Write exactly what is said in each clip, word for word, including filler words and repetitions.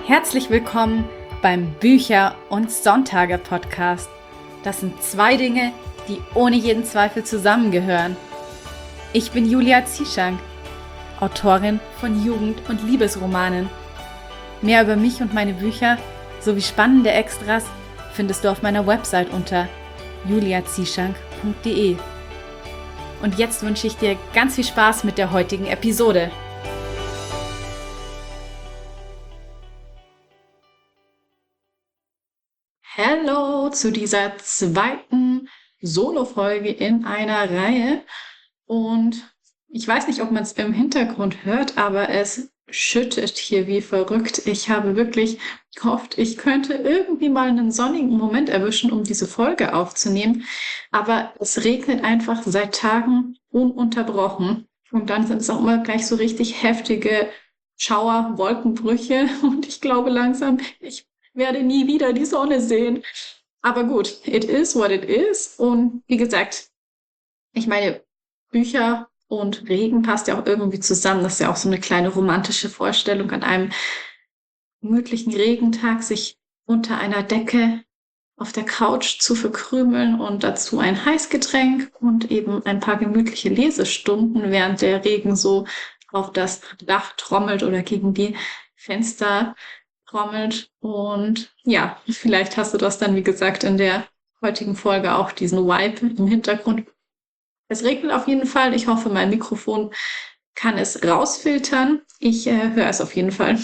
Herzlich willkommen beim Bücher- und Sonntage-Podcast. Das sind zwei Dinge, die ohne jeden Zweifel zusammengehören. Ich bin Julia Zieschank, Autorin von Jugend- und Liebesromanen. Mehr über mich und meine Bücher sowie spannende Extras findest du auf meiner Website unter julia zieschank punkt de. Und jetzt wünsche ich dir ganz viel Spaß mit der heutigen Episode. Hallo zu dieser zweiten Solo-Folge in einer Reihe. Und ich weiß nicht, ob man es im Hintergrund hört, aber es schüttet hier wie verrückt. Ich habe wirklich gehofft, ich könnte irgendwie mal einen sonnigen Moment erwischen, um diese Folge aufzunehmen. Aber es regnet einfach seit Tagen ununterbrochen. Und dann sind es auch immer gleich so richtig heftige Schauer, Wolkenbrüche. Und ich glaube langsam, ich werde nie wieder die Sonne sehen. Aber gut, it is what it is. Und wie gesagt, ich meine, Bücher und Regen passt ja auch irgendwie zusammen. Das ist ja auch so eine kleine romantische Vorstellung, an einem gemütlichen Regentag sich unter einer Decke auf der Couch zu verkrümeln und dazu ein Heißgetränk und eben ein paar gemütliche Lesestunden, während der Regen so auf das Dach trommelt oder gegen die Fenster trommelt. Und ja, vielleicht hast du das dann, wie gesagt, in der heutigen Folge auch diesen Vibe im Hintergrund. Es regnet auf jeden Fall. Ich hoffe, mein Mikrofon kann es rausfiltern. Ich äh, höre es auf jeden Fall.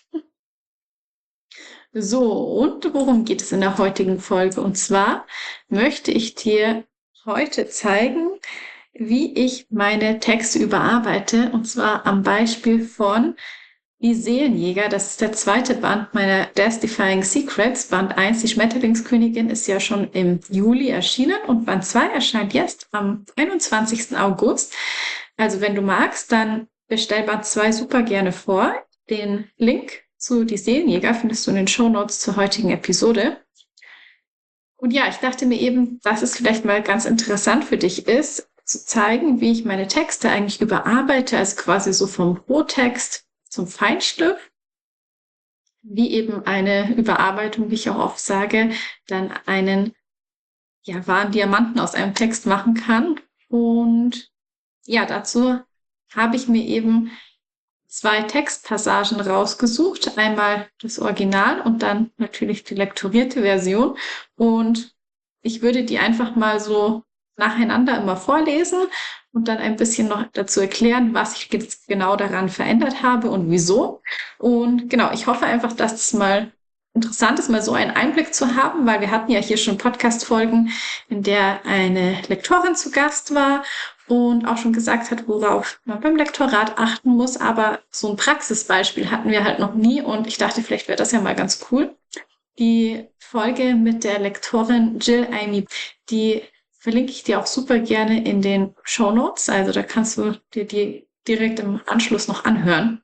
So, und worum geht es in der heutigen Folge? Und zwar möchte ich dir heute zeigen, wie ich meine Texte überarbeite. Und zwar am Beispiel von Die Seelenjäger. Das ist der zweite Band meiner Death Defying Secrets. Band eins, die Schmetterlingskönigin, ist ja schon im Juli erschienen und Band zwei erscheint jetzt am einundzwanzigsten August. Also wenn du magst, dann bestell Band zwei super gerne vor. Den Link zu Die Seelenjäger findest du in den Shownotes zur heutigen Episode. Und ja, ich dachte mir eben, dass es vielleicht mal ganz interessant für dich ist, zu zeigen, wie ich meine Texte eigentlich überarbeite, also quasi so vom Rohtext zum Feinschliff, wie eben eine Überarbeitung, wie ich auch oft sage, dann einen ja, wahren Diamanten aus einem Text machen kann. Und ja, dazu habe ich mir eben zwei Textpassagen rausgesucht. Einmal das Original und dann natürlich die lektorierte Version. Und ich würde die einfach mal so nacheinander immer vorlesen und dann ein bisschen noch dazu erklären, was ich jetzt genau daran verändert habe und wieso. Und genau, ich hoffe einfach, dass es mal interessant ist, mal so einen Einblick zu haben, weil wir hatten ja hier schon Podcast-Folgen, in der eine Lektorin zu Gast war und auch schon gesagt hat, worauf man beim Lektorat achten muss. Aber so ein Praxisbeispiel hatten wir halt noch nie und ich dachte, vielleicht wäre das ja mal ganz cool. Die Folge mit der Lektorin Jill Amy, die verlinke ich dir auch super gerne in den Shownotes. Also da kannst du dir die direkt im Anschluss noch anhören.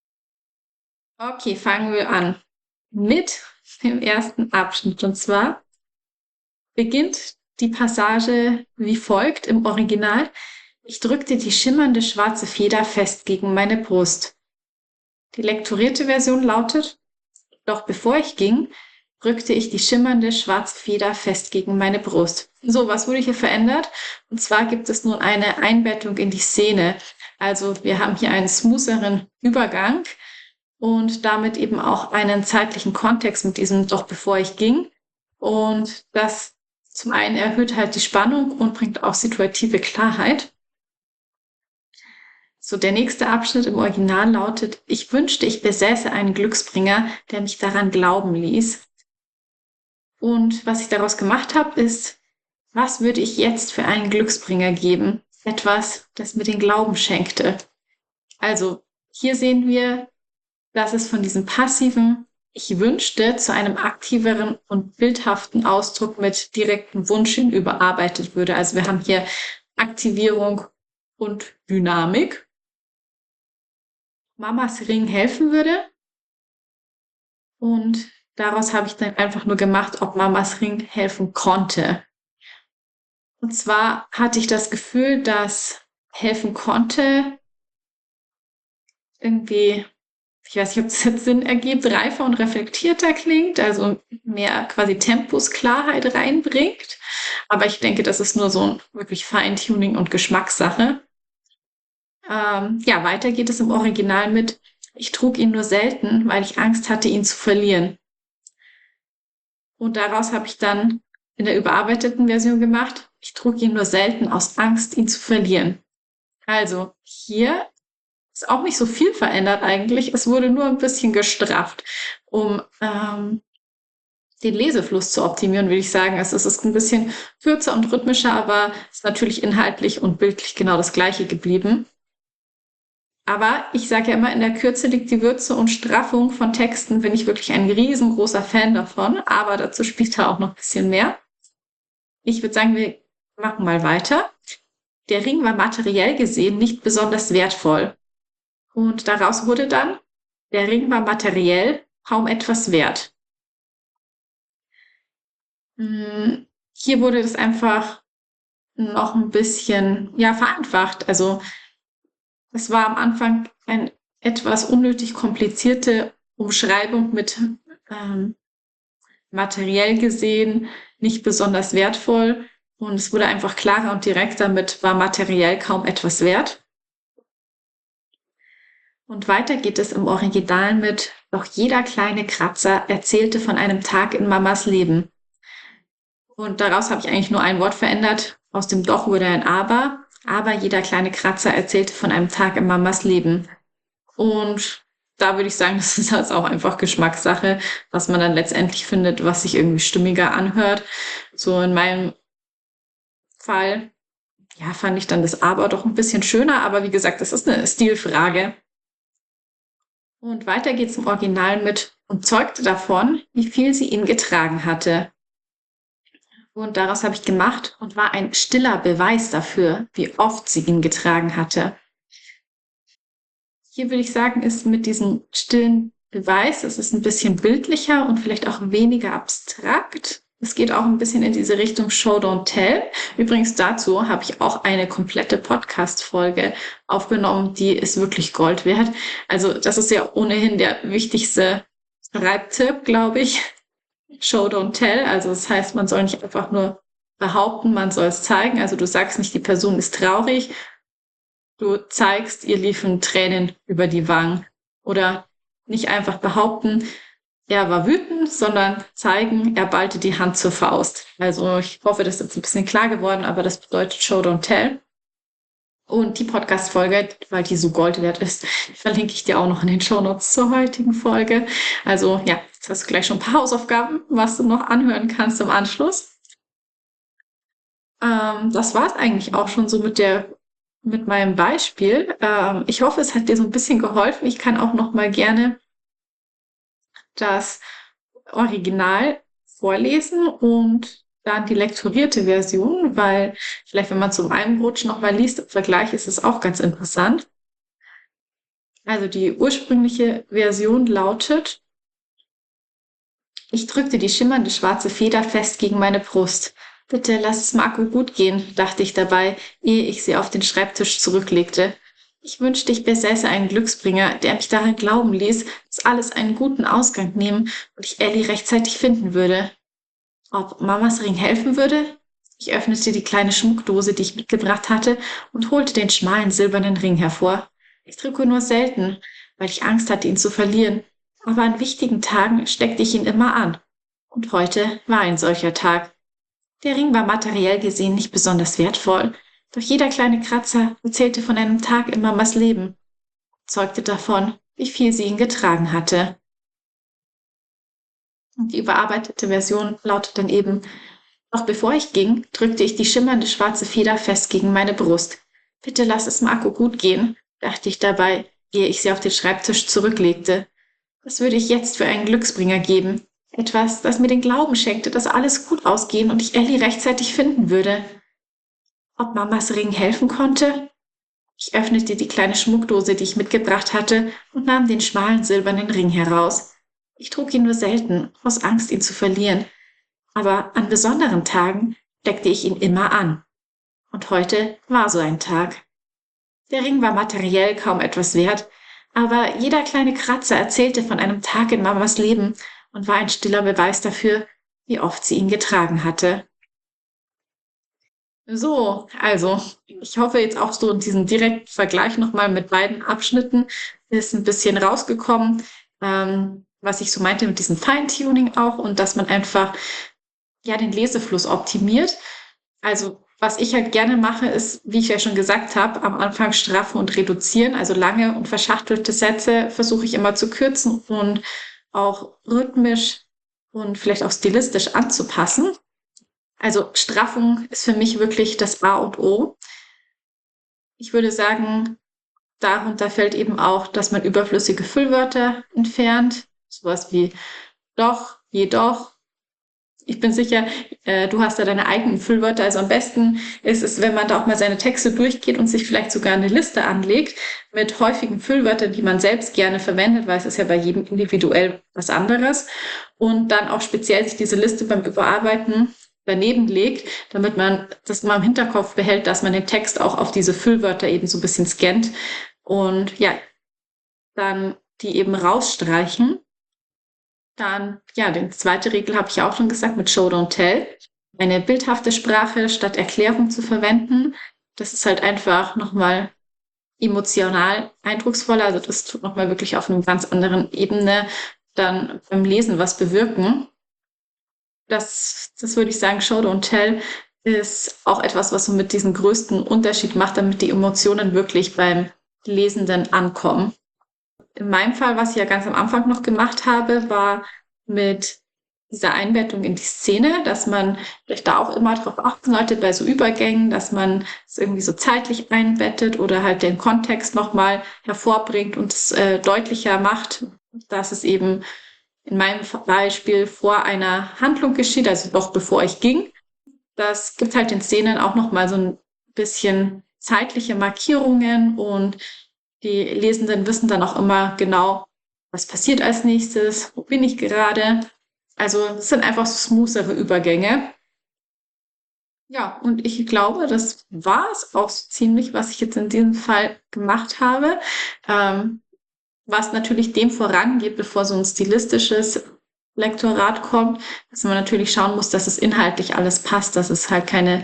Okay, fangen wir an mit dem ersten Abschnitt. Und zwar beginnt die Passage wie folgt im Original. Ich drückte die schimmernde schwarze Feder fest gegen meine Brust. Die lektorierte Version lautet: Doch bevor ich ging, drückte ich die schimmernde schwarze Feder fest gegen meine Brust. So, was wurde hier verändert? Und zwar gibt es nun eine Einbettung in die Szene. Also wir haben hier einen smootheren Übergang und damit eben auch einen zeitlichen Kontext mit diesem Doch bevor ich ging. Und das zum einen erhöht halt die Spannung und bringt auch situative Klarheit. So, der nächste Abschnitt im Original lautet: Ich wünschte, ich besäße einen Glücksbringer, der mich daran glauben ließ. Und was ich daraus gemacht habe, ist, was würde ich jetzt für einen Glücksbringer geben? Etwas, das mir den Glauben schenkte. Also, hier sehen wir, dass es von diesem passiven Ich wünschte zu einem aktiveren und bildhaften Ausdruck mit direktem Wunsch hin überarbeitet würde. Also wir haben hier Aktivierung und Dynamik. Mamas Ring helfen würde. Und daraus habe ich dann einfach nur gemacht, ob Mamas Ring helfen konnte. Und zwar hatte ich das Gefühl, dass helfen konnte irgendwie ich weiß nicht, ob das jetzt Sinn ergibt, reifer und reflektierter klingt, also mehr quasi Tempusklarheit reinbringt. Aber ich denke, das ist nur so ein wirklich Feintuning und Geschmackssache. Ähm, ja, weiter geht es im Original mit: Ich trug ihn nur selten, weil ich Angst hatte, ihn zu verlieren. Und daraus habe ich dann in der überarbeiteten Version gemacht: Ich trug ihn nur selten aus Angst, ihn zu verlieren. Also hier ist auch nicht so viel verändert eigentlich. Es wurde nur ein bisschen gestrafft, um ähm, den Lesefluss zu optimieren, würde ich sagen. Also es ist ein bisschen kürzer und rhythmischer, aber es ist natürlich inhaltlich und bildlich genau das gleiche geblieben. Aber ich sage ja immer, in der Kürze liegt die Würze, und Straffung von Texten bin ich wirklich ein riesengroßer Fan davon. Aber dazu später auch noch ein bisschen mehr. Ich würde sagen, wir machen mal weiter. Der Ring war materiell gesehen nicht besonders wertvoll. Und daraus wurde dann: Der Ring war materiell kaum etwas wert. Hm, Hier wurde das einfach noch ein bisschen, ja, vereinfacht. Also es war am Anfang eine etwas unnötig komplizierte Umschreibung mit ähm, materiell gesehen nicht besonders wertvoll. Und es wurde einfach klarer und direkter mit: war materiell kaum etwas wert. Und weiter geht es im Original mit: Doch jeder kleine Kratzer erzählte von einem Tag in Mamas Leben. Und daraus habe ich eigentlich nur ein Wort verändert. Aus dem Doch wurde ein Aber. Aber jeder kleine Kratzer erzählte von einem Tag in Mamas Leben. Und da würde ich sagen, das ist halt auch einfach Geschmackssache, was man dann letztendlich findet, was sich irgendwie stimmiger anhört. So in meinem Fall, ja, fand ich dann das Aber doch ein bisschen schöner. Aber wie gesagt, das ist eine Stilfrage. Und weiter geht's im Original mit: Und zeugte davon, wie viel sie ihn getragen hatte. Und daraus habe ich gemacht: Und war ein stiller Beweis dafür, wie oft sie ihn getragen hatte. Hier würde ich sagen, ist mit diesem stillen Beweis, es ist ein bisschen bildlicher und vielleicht auch weniger abstrakt. Es geht auch ein bisschen in diese Richtung Show Don't Tell. Übrigens dazu habe ich auch eine komplette Podcast-Folge aufgenommen, die ist wirklich Gold wert. Also das ist ja ohnehin der wichtigste Schreibtipp, glaube ich. Show Don't Tell. Also das heißt, man soll nicht einfach nur behaupten, man soll es zeigen. Also du sagst nicht, die Person ist traurig, du zeigst, ihr liefen Tränen über die Wangen. Oder nicht einfach behaupten, er war wütend, sondern zeigen, er ballte die Hand zur Faust. Also ich hoffe, das ist jetzt ein bisschen klar geworden, aber das bedeutet Show Don't Tell. Und die Podcast-Folge, weil die so Gold wert ist, verlinke ich dir auch noch in den Shownotes zur heutigen Folge. Also ja, jetzt hast du gleich schon ein paar Hausaufgaben, was du noch anhören kannst im Anschluss. Ähm, das war es eigentlich auch schon so mit der mit meinem Beispiel. Ähm, ich hoffe, es hat dir so ein bisschen geholfen. Ich kann auch noch mal gerne das Original vorlesen und dann die lektorierte Version, weil vielleicht, wenn man zum Einrutschen noch mal liest, im Vergleich ist es auch ganz interessant. Also die ursprüngliche Version lautet: Ich drückte die schimmernde schwarze Feder fest gegen meine Brust. Bitte lass es Marco gut gehen, dachte ich dabei, ehe ich sie auf den Schreibtisch zurücklegte. Ich wünschte, ich besäße einen Glücksbringer, der mich daran glauben ließ, dass alles einen guten Ausgang nehmen und ich Ellie rechtzeitig finden würde. Ob Mamas Ring helfen würde? Ich öffnete die kleine Schmuckdose, die ich mitgebracht hatte, und holte den schmalen silbernen Ring hervor. Ich trüge nur selten, weil ich Angst hatte, ihn zu verlieren. Aber an wichtigen Tagen steckte ich ihn immer an. Und heute war ein solcher Tag. Der Ring war materiell gesehen nicht besonders wertvoll, doch jeder kleine Kratzer erzählte von einem Tag in Mamas Leben, zeugte davon, wie viel sie ihn getragen hatte. Und die überarbeitete Version lautet dann eben: Doch bevor ich ging, drückte ich die schimmernde schwarze Feder fest gegen meine Brust. Bitte lass es Marco gut gehen, dachte ich dabei, ehe ich sie auf den Schreibtisch zurücklegte. Was würde ich jetzt für einen Glücksbringer geben? Etwas, das mir den Glauben schenkte, dass alles gut ausgehen und ich Ellie rechtzeitig finden würde. Ob Mamas Ring helfen konnte? Ich öffnete die kleine Schmuckdose, die ich mitgebracht hatte, und nahm den schmalen silbernen Ring heraus. Ich trug ihn nur selten, aus Angst, ihn zu verlieren. Aber an besonderen Tagen steckte ich ihn immer an. Und heute war so ein Tag. Der Ring war materiell kaum etwas wert, aber jeder kleine Kratzer erzählte von einem Tag in Mamas Leben und war ein stiller Beweis dafür, wie oft sie ihn getragen hatte. So, also ich hoffe jetzt auch so in diesem direkten Vergleich nochmal mit beiden Abschnitten ist ein bisschen rausgekommen, ähm, was ich so meinte mit diesem Feintuning auch und dass man einfach ja den Lesefluss optimiert. Also was ich halt gerne mache, ist, wie ich ja schon gesagt habe, am Anfang straffen und reduzieren. Also lange und verschachtelte Sätze versuche ich immer zu kürzen und auch rhythmisch und vielleicht auch stilistisch anzupassen. Also Straffung ist für mich wirklich das A und O. Ich würde sagen, darunter fällt eben auch, dass man überflüssige Füllwörter entfernt. Sowas wie doch, jedoch. Ich bin sicher, äh, du hast da deine eigenen Füllwörter. Also am besten ist es, wenn man da auch mal seine Texte durchgeht und sich vielleicht sogar eine Liste anlegt mit häufigen Füllwörtern, die man selbst gerne verwendet, weil es ist ja bei jedem individuell was anderes. Und dann auch speziell sich diese Liste beim Überarbeiten daneben legt, damit man das mal im Hinterkopf behält, dass man den Text auch auf diese Füllwörter eben so ein bisschen scannt und ja, dann die eben rausstreichen. Dann, ja, die zweite Regel habe ich auch schon gesagt mit Show Don't Tell. Eine bildhafte Sprache statt Erklärung zu verwenden. Das ist halt einfach nochmal emotional eindrucksvoller. Also das tut nochmal wirklich auf einer ganz anderen Ebene dann beim Lesen was bewirken. Das, das würde ich sagen, Show Don't Tell ist auch etwas, was so mit diesem größten Unterschied macht, damit die Emotionen wirklich beim Lesenden ankommen. In meinem Fall, was ich ja ganz am Anfang noch gemacht habe, war mit dieser Einbettung in die Szene, dass man vielleicht da auch immer darauf achten sollte bei so Übergängen, dass man es irgendwie so zeitlich einbettet oder halt den Kontext nochmal hervorbringt und es äh, deutlicher macht, dass es eben in meinem Beispiel vor einer Handlung geschieht, also doch bevor ich ging. Das gibt halt den Szenen auch nochmal so ein bisschen zeitliche Markierungen und die Lesenden wissen dann auch immer genau, was passiert als nächstes, wo bin ich gerade. Also es sind einfach so smoothere Übergänge. Ja, und ich glaube, das war es auch so ziemlich, was ich jetzt in diesem Fall gemacht habe. Ähm, was natürlich dem vorangeht, bevor so ein stilistisches Lektorat kommt, dass man natürlich schauen muss, dass es inhaltlich alles passt, dass es halt keine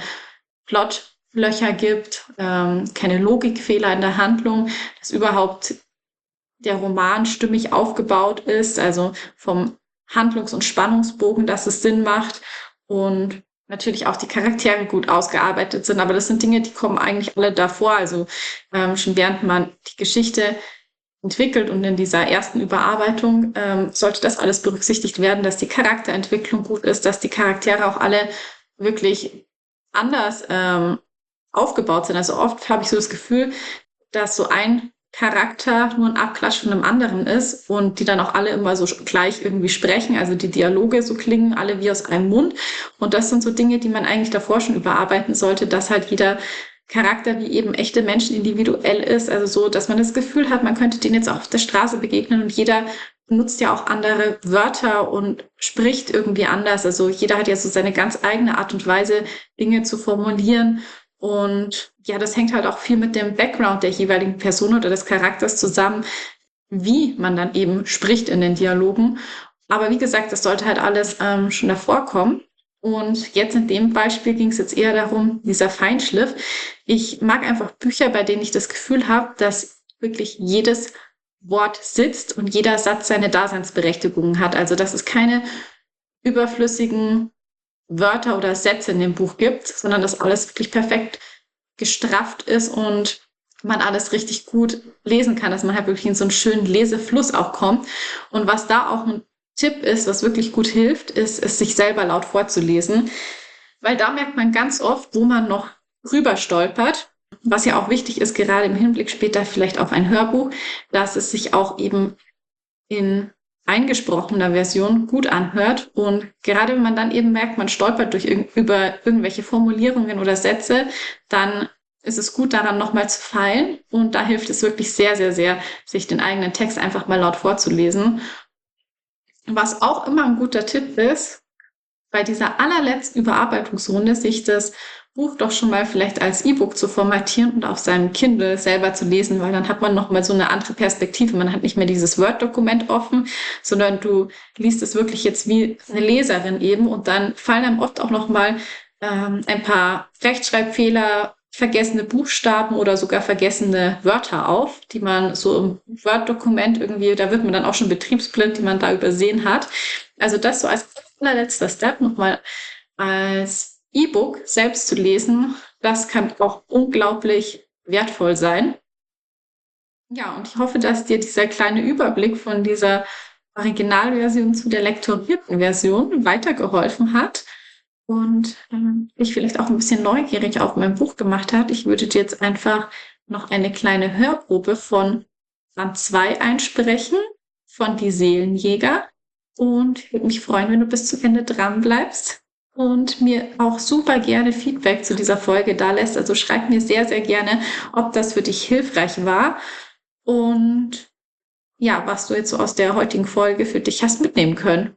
Plotlöcher gibt, ähm, keine Logikfehler in der Handlung, dass überhaupt der Roman stimmig aufgebaut ist, also vom Handlungs- und Spannungsbogen, dass es Sinn macht und natürlich auch die Charaktere gut ausgearbeitet sind. Aber das sind Dinge, die kommen eigentlich alle davor. Also ähm, schon während man die Geschichte entwickelt und in dieser ersten Überarbeitung ähm, sollte das alles berücksichtigt werden, dass die Charakterentwicklung gut ist, dass die Charaktere auch alle wirklich anders ähm, aufgebaut sind. Also oft habe ich so das Gefühl, dass so ein Charakter nur ein Abklatsch von einem anderen ist und die dann auch alle immer so gleich irgendwie sprechen, also die Dialoge so klingen alle wie aus einem Mund und das sind so Dinge, die man eigentlich davor schon überarbeiten sollte, dass halt jeder Charakter wie eben echte Menschen individuell ist, also so, dass man das Gefühl hat, man könnte denen jetzt auch auf der Straße begegnen und jeder benutzt ja auch andere Wörter und spricht irgendwie anders, also jeder hat ja so seine ganz eigene Art und Weise, Dinge zu formulieren. Und ja, das hängt halt auch viel mit dem Background der jeweiligen Person oder des Charakters zusammen, wie man dann eben spricht in den Dialogen. Aber wie gesagt, das sollte halt alles ähm, schon davor kommen. Und jetzt in dem Beispiel ging es jetzt eher darum, dieser Feinschliff. Ich mag einfach Bücher, bei denen ich das Gefühl habe, dass wirklich jedes Wort sitzt und jeder Satz seine Daseinsberechtigung hat. Also dass es keine überflüssigen Wörter oder Sätze in dem Buch gibt, sondern dass alles wirklich perfekt gestrafft ist und man alles richtig gut lesen kann, dass man halt wirklich in so einen schönen Lesefluss auch kommt. Und was da auch ein Tipp ist, was wirklich gut hilft, ist, es sich selber laut vorzulesen, weil da merkt man ganz oft, wo man noch rüber stolpert, was ja auch wichtig ist, gerade im Hinblick später vielleicht auf ein Hörbuch, dass es sich auch eben in eingesprochener Version gut anhört. Und gerade wenn man dann eben merkt, man stolpert durch irg- über irgendwelche Formulierungen oder Sätze, dann ist es gut, daran nochmal zu feilen. Und da hilft es wirklich sehr, sehr, sehr, sich den eigenen Text einfach mal laut vorzulesen. Was auch immer ein guter Tipp ist, bei dieser allerletzten Überarbeitungsrunde sich das Buch doch schon mal vielleicht als E-Book zu formatieren und auf seinem Kindle selber zu lesen, weil dann hat man nochmal so eine andere Perspektive. Man hat nicht mehr dieses Word-Dokument offen, sondern du liest es wirklich jetzt wie eine Leserin eben und dann fallen einem oft auch nochmal ähm, ein paar Rechtschreibfehler, vergessene Buchstaben oder sogar vergessene Wörter auf, die man so im Word-Dokument irgendwie, da wird man dann auch schon betriebsblind, die man da übersehen hat. Also das so als allerletzter Step nochmal als E-Book selbst zu lesen, das kann auch unglaublich wertvoll sein. Ja, und ich hoffe, dass dir dieser kleine Überblick von dieser Originalversion zu der lektorierten Version weitergeholfen hat und ähm, dich vielleicht auch ein bisschen neugierig auf mein Buch gemacht hat. Ich würde dir jetzt einfach noch eine kleine Hörprobe von Band zwei einsprechen, von Die Seelenjäger. Und ich würde mich freuen, wenn du bis zum Ende dran bleibst und mir auch super gerne Feedback zu dieser Folge da lässt. Also schreib mir sehr, sehr gerne, ob das für dich hilfreich war und ja, was du jetzt so aus der heutigen Folge für dich hast mitnehmen können.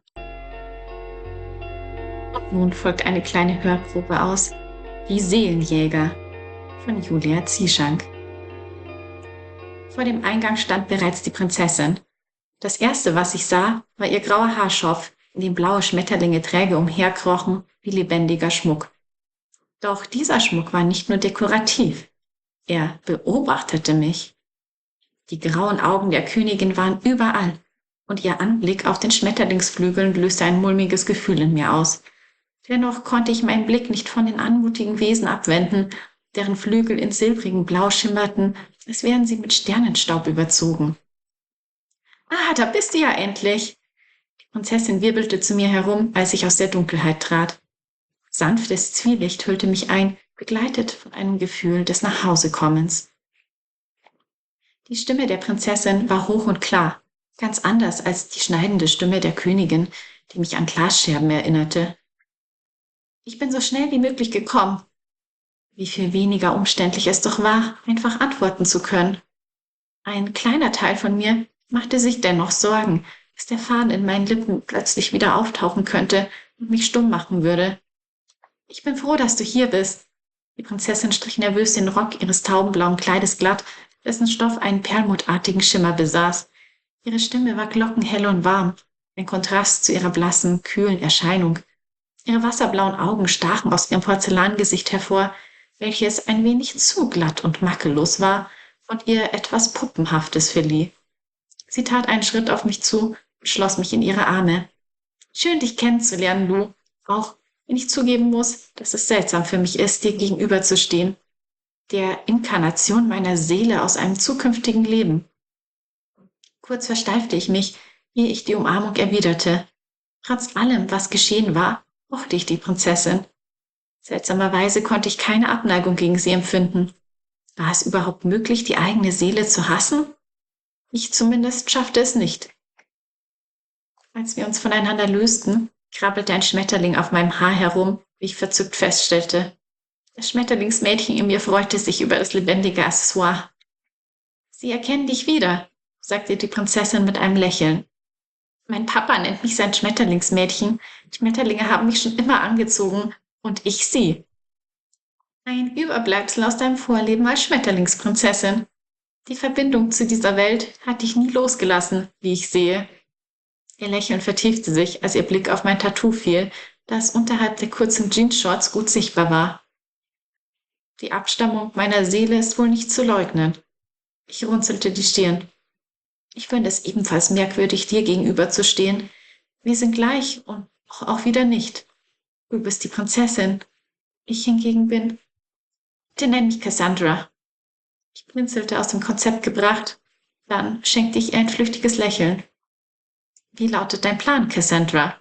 Und nun folgt eine kleine Hörprobe aus Die Seelenjäger von Julia Zieschank. Vor dem Eingang stand bereits die Prinzessin. Das erste, was ich sah, war ihr grauer Haarschopf, in dem blaue Schmetterlinge träge umherkrochen wie lebendiger Schmuck. Doch dieser Schmuck war nicht nur dekorativ. Er beobachtete mich. Die grauen Augen der Königin waren überall, und ihr Anblick auf den Schmetterlingsflügeln löste ein mulmiges Gefühl in mir aus. Dennoch konnte ich meinen Blick nicht von den anmutigen Wesen abwenden, deren Flügel in silbrigem Blau schimmerten, als wären sie mit Sternenstaub überzogen. »Ah, da bist du ja endlich!« Die Prinzessin wirbelte zu mir herum, als ich aus der Dunkelheit trat. Sanftes Zwielicht hüllte mich ein, begleitet von einem Gefühl des Nachhausekommens. Die Stimme der Prinzessin war hoch und klar, ganz anders als die schneidende Stimme der Königin, die mich an Glasscherben erinnerte. »Ich bin so schnell wie möglich gekommen.« Wie viel weniger umständlich es doch war, einfach antworten zu können. Ein kleiner Teil von mir machte sich dennoch Sorgen, dass der Faden in meinen Lippen plötzlich wieder auftauchen könnte und mich stumm machen würde. »Ich bin froh, dass du hier bist.« Die Prinzessin strich nervös den Rock ihres taubenblauen Kleides glatt, dessen Stoff einen perlmuttartigen Schimmer besaß. Ihre Stimme war glockenhell und warm, ein Kontrast zu ihrer blassen, kühlen Erscheinung. Ihre wasserblauen Augen stachen aus ihrem Porzellangesicht hervor, welches ein wenig zu glatt und makellos war und ihr etwas Puppenhaftes verlieh. Sie tat einen Schritt auf mich zu und schloss mich in ihre Arme. »Schön, dich kennenzulernen, Lou, auch wenn ich zugeben muss, dass es seltsam für mich ist, dir gegenüberzustehen. Der Inkarnation meiner Seele aus einem zukünftigen Leben.« Kurz versteifte ich mich, ehe ich die Umarmung erwiderte. Trotz allem, was geschehen war, mochte ich die Prinzessin. Seltsamerweise konnte ich keine Abneigung gegen sie empfinden. War es überhaupt möglich, die eigene Seele zu hassen? Ich zumindest schaffte es nicht. Als wir uns voneinander lösten, krabbelte ein Schmetterling auf meinem Haar herum, wie ich verzückt feststellte. Das Schmetterlingsmädchen in mir freute sich über das lebendige Accessoire. »Sie erkennen dich wieder«, sagte die Prinzessin mit einem Lächeln. »Mein Papa nennt mich sein Schmetterlingsmädchen. Schmetterlinge haben mich schon immer angezogen und ich sie.« »Ein Überbleibsel aus deinem Vorleben als Schmetterlingsprinzessin. Die Verbindung zu dieser Welt hat dich nie losgelassen, wie ich sehe.« Ihr Lächeln vertiefte sich, als ihr Blick auf mein Tattoo fiel, das unterhalb der kurzen Jeansshorts gut sichtbar war. Die Abstammung meiner Seele ist wohl nicht zu leugnen. Ich runzelte die Stirn. Ich finde es ebenfalls merkwürdig, dir gegenüberzustehen. Wir sind gleich und auch wieder nicht. Du bist die Prinzessin. Ich hingegen bin... Bitte nenn mich Cassandra. Ich blinzelte, aus dem Konzept gebracht. Dann schenkte ich ihr ein flüchtiges Lächeln. Wie lautet dein Plan, Cassandra?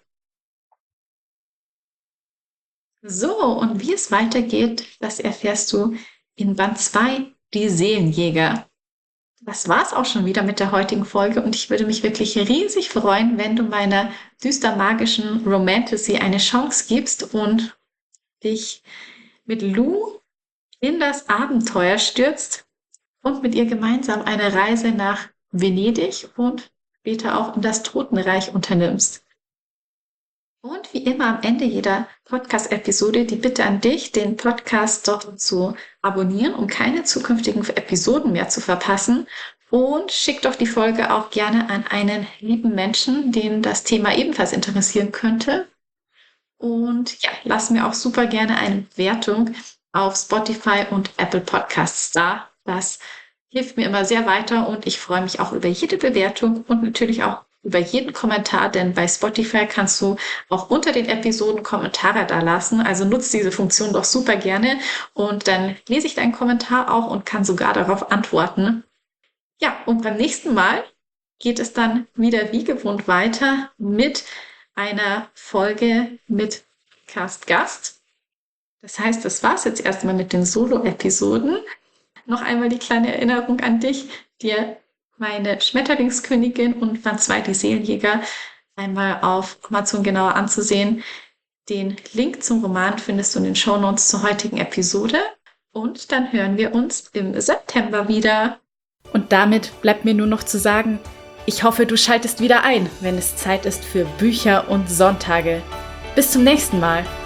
So, und wie es weitergeht, das erfährst du in Band zwei, Die Seelenjäger. Das war's auch schon wieder mit der heutigen Folge und ich würde mich wirklich riesig freuen, wenn du meiner düster-magischen Romantasy eine Chance gibst und dich mit Lou in das Abenteuer stürzt und mit ihr gemeinsam eine Reise nach Venedig und später auch in das Totenreich unternimmst. Und wie immer am Ende jeder Podcast-Episode die Bitte an dich, den Podcast doch zu abonnieren, um keine zukünftigen Episoden mehr zu verpassen. Und schick doch die Folge auch gerne an einen lieben Menschen, den das Thema ebenfalls interessieren könnte. Und ja, lass mir auch super gerne eine Bewertung auf Spotify und Apple Podcasts da. Das hilft mir immer sehr weiter und ich freue mich auch über jede Bewertung und natürlich auch über jeden Kommentar, denn bei Spotify kannst du auch unter den Episoden Kommentare da lassen. Also nutzt diese Funktion doch super gerne und dann lese ich deinen Kommentar auch und kann sogar darauf antworten. Ja, und beim nächsten Mal geht es dann wieder wie gewohnt weiter mit einer Folge mit Cast-Gast. Das heißt, das war's jetzt erstmal mit den Solo-Episoden. Noch einmal die kleine Erinnerung an dich, dir meine Schmetterlingskönigin und Band zwei, die Seelenjäger, einmal auf Amazon genauer anzusehen. Den Link zum Roman findest du in den Shownotes zur heutigen Episode. Und dann hören wir uns im September wieder. Und damit bleibt mir nur noch zu sagen, ich hoffe, du schaltest wieder ein, wenn es Zeit ist für Bücher und Sonntage. Bis zum nächsten Mal.